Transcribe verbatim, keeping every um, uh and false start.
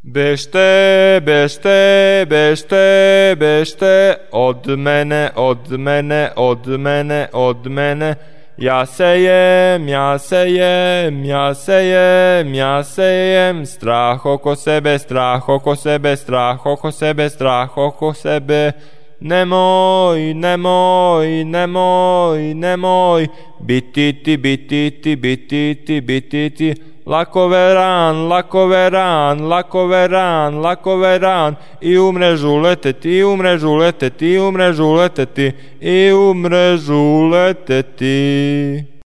Bešte, bešte, bešte, bešte, od mene, od mene, od mene, od mene. Ja sejem, ja sejem, ja sejem, ja sejem, strah oko sebe, strah oko sebe, strah oko sebe, strah oko sebe. Nemoj, nemoj, nemoj, nemoj, biti ti, biti ti, biti ti, biti ti. Lako veran, lako veran, lako veran, lako veran, i umre žuleteti, i umre žuleteti, i umre žuleteti, i umre žuleteti.